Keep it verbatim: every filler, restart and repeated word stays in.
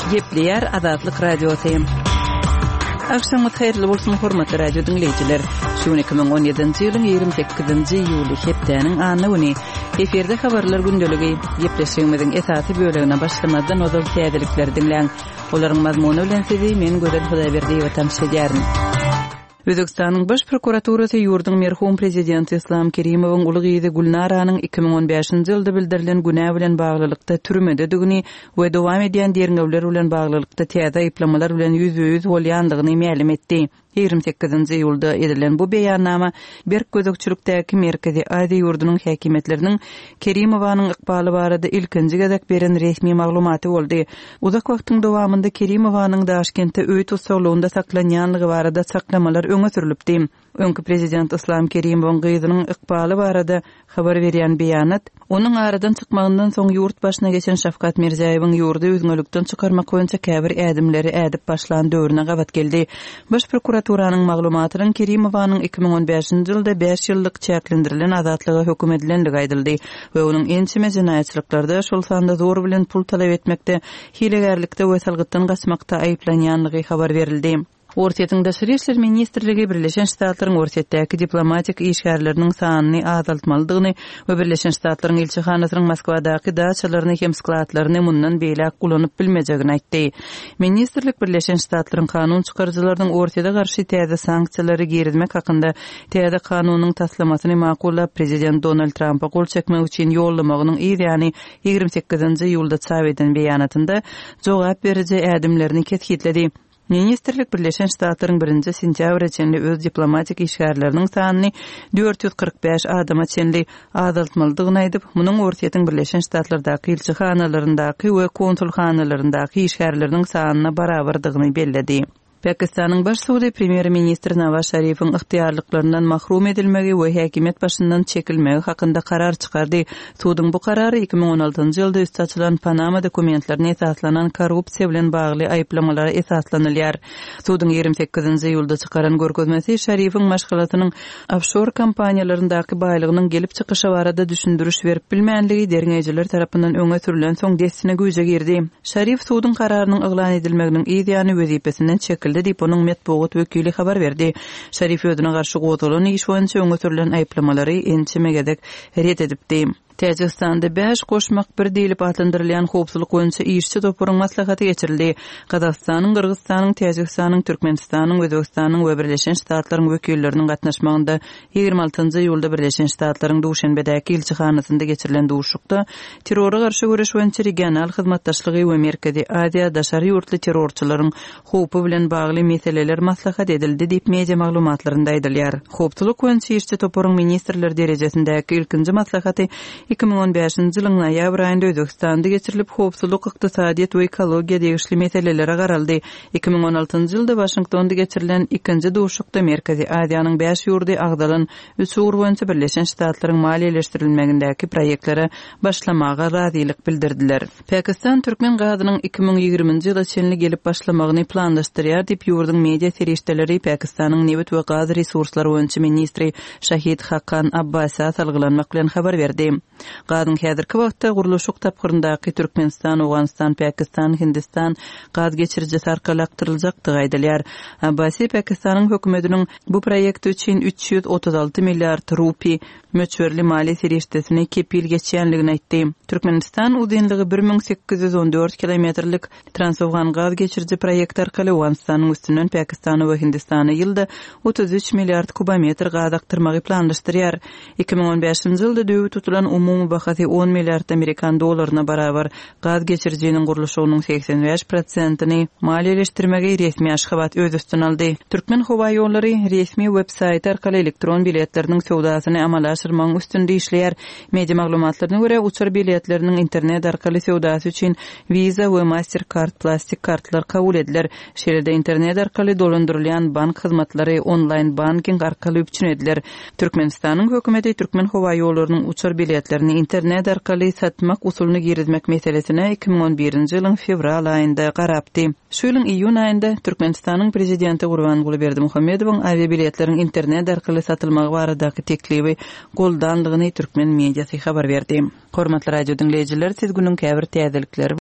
Gepleyer Azatlyk Radiosu. Akşamı hayırlı bolsun hormatly radio dinleyijiler. Şu iki bin on ýedinji ýylyň ýygrimi sekizinji iýuly hepdeniň anyny güni. Eferde habarlar gündeligi gepleşigimiziň esasy bölegine başlamadan ozal täzelikler dinleň. Olaryň mazmuny bilen sizi men Gözel Hudaýberdi we tamşeýärin. Özbekistanyň baş prokuraturasy ýurdun merhum prezidenti Islam Kerimowyň uly Gulnaranyň iki bin on beşinji ýylda bildirilen günä bilen baglylykda türmede dugny we dowam edýän derňewler bilen baglylykda täze ýyplamalar bilen ýüz-ýüz bolýandygyny ma'lum etdi. ýygrimi sekizinji ýylda edilen bu beýannama Berk gözükçülükdäki Merkezi Aziýa ýurdunyň häkimetleriniň Kerimowanyň ykbaly barada ilkinji gezek beren resmi maglumaty boldy. Uzak wagtyň dowamında Kerimowanyň Daşkentde öýt usulunda saklanýanlygy barada saklamalar öňe sürilipdi. Öňkü prezident Islam Kerimowyň gyzynyň ykbaly barada habar berýän beýanat, onuň aradan çykmagyndan soň ýurt başyna geçen Şafkat Mirziýewiň ýurdu özgünlükden çykarmak boýunça käbir ädimleri ädip başlan döwrüne gabat geldi. Baş prokuraturanyň maglumatynyň Kerimowanyň iki bin on beşinji ýylda beş ýyllyk çäklendirilen azatlyga hökm edilendigi aýdyldy we onuň ençime jinaýatçylyklarda şol sanda zor bilen pul talap etmekde, hilegerlikde we salgytdan gaçmakda aýplanýanlygy habar berildi. Ortaýatyň Daşary işler ministrligi Birleşen Ştatlaryň ortaýatdaky diplomatik işgärleriniň sanyny azaltmalydygyny we Birleşen Ştatlaryň elçihanasynyň Moskwadaky daçalaryny hem skladlaryny mundan beýle kulanyp bilmejegini aýtdy. Ministrlik Birleşen Ştatlaryň kanun çykarjylarynyň ortaýada garşy täze sanksiýalary girizmek hakynda täze kanunyň taslamasyny makullap prezident Donald Trump'a gol çekmek üçin ýollamagynyň ýa-ni ýygrimi sekizinji ýylda çap eden beýanatynda jogap beriji ädimlerini ketkitledi. Ministerlik Birleşen Ştatlaryň birinji sentýabr içinde öz diplomatik işgärleriniň sanyny dört ýüz kırk beş adama çenli azaltmalydygyny aýdyp, munyň ortaýatyň Birleşen Ştatlardaky elçihanalaryndaky we konsulxanalaryndaky işgärleriniň sanyna barabardygyny belledi. Pakistanyň baş suwdy premier ministri Nawaz Şerifiň ygtyýarlyklaryndan mahrum edilmegi we häkimet başyndan çekilmegi hakynda karar çykardy. Suwdyň bu karary iki bin on altynjy ýylda üst açylan Panama dokumentlaryna esaslanan korrupsiýa bilen bagly aýplamalara esaslanylýar. Suwdyň ýygrimi sekizinji ýylda çykaran görkezmesi Şerifiň maşgalatynyň offshore kompaniýalaryndaky baýlygynyň gelip çykyşy barada düşündürüş berip bilmänligi derňejiler tarapyndan öňe sürülen soň desine güýje girdi. Şerif suwdyň kararynyň eglan edilmeginiň ýa-ni wezipesinden çekildi diýip onuň medpugat wekili habar berdi. Şerif ödüne garşy goýulan iş boýunça öňe sürülen aýplamary ençime gezek ret edipdi. Täjikistanda beş goşmak bir diýilip atlandyrylýan howpsuzlyk boýunça işçi topuryň maslahaty geçirildi. Gazakstanyň, Kyrgyzstanyň, Täjikistanyň, Türkmenistanyň, Özbekistanyň we Birleşen Ştatlaryň wekilleriniň gatnaşmagynda ýygrimi altynjy ýylda Birleşen Ştatlaryň Duşanbedäki elçihanasynda geçirilen duşukda terrora garşy güreş boýunça regional hyzmatdaşlygy we Merkezi Aziýa daşary ýurtly terrorçylaryň howpy bilen bagly meseleler maslahat edildi diýip media maglumatlarynda aýdylýar. Howpsuzlyk boýunça işçi topuryň ministrler derejesindäki ilkinji maslahaty iki bin on beşinji ýylyň noýabr aýynda Özbekistanda geçirilip howpsuzlyk, ykdysadyýat we ekologiýa degişli meselelere garaldy. iki bin on altynjy ýylda Washingtonda geçirilen ikinji duşukda Merkezi Aziýanyň beş ýurdy agdalan üç ýur boýunça Birleşen Ştatlaryň maliýeleşdirilmegindäki proýektlere başlamaga razylyk bildirdiler. Pakistan Türkmen gazynyň iki bin ýygrimiňji ýylda çenli gelip başlamagyny planlaşdyrýar diýip ýurdun media serişdeleri Pakistanyň Newt we Gaz resurslary boýunça ministri Şahid Haqqan Abbasy salgylanmak bilen habar berdi. Gazyň häzirki wagtda guruluşyk tapgyryndaky Türkmenistan, Awganistan, Pakistan, Hindistan gaz geçirjisi arkaly aktyryljakdygy aýdylýar. Abbasy Pakistanyň hökümetiniň bu proýekt üçin üç ýüz otuz alty milliard rupi möçberli mali serişdesini kepil geçýänligini aýtdy. Türkmenistan uzunlygy bir min sekiz ýüz on dört kilometrlik Transafgan gaz geçirji proýekti arkaly Awganistanyň üstünden Pakistan we Hindistana ýylda otuz üç milliard kubometr gaz aktyrmagy planlaşdyrýar. iki bin on beşinji ýylda döwlet tutulan umumy bahasy on milliard Amerikan dollaryna barabar gaz geçirjiniň guruluşynyň seksen beş prosentyny maliýeleşdirmegi resmi aşgabat öz üstüne aldy. Türkmen howa ýollary resmi web-saýty arkaly elektron biletleriniň sowdasyny amala aşyrmagyň üstünde işleýär. Media maglumatlaryna görä uçur biletleriniň internet arkaly sowdasy üçin Visa we Mastercard plastik kartlar kabul ediler. Şeýle internet arkaly dolandyrylýan bank hyzmatlary online banking arkaly üçin ediler. Türkmenistanyň hökümeti Türkmen howa ýollarynyň uçur biletlerini internet arkaly satmak usulunu girizmek meselesine iki bin on birinji ýylyň fevral aýynda garapdy. Şu ýylyň iýun aýynda Türkmenistanyň prezidenti Gurbanguly Berdimuhammedowyň avia biletleriň internet arkaly satylmagy baradaky teklibi goldanlygyny Türkmen mediasy habar berdi. Hormatly radio dinleyijiler, siz günüň käbir täzelikleri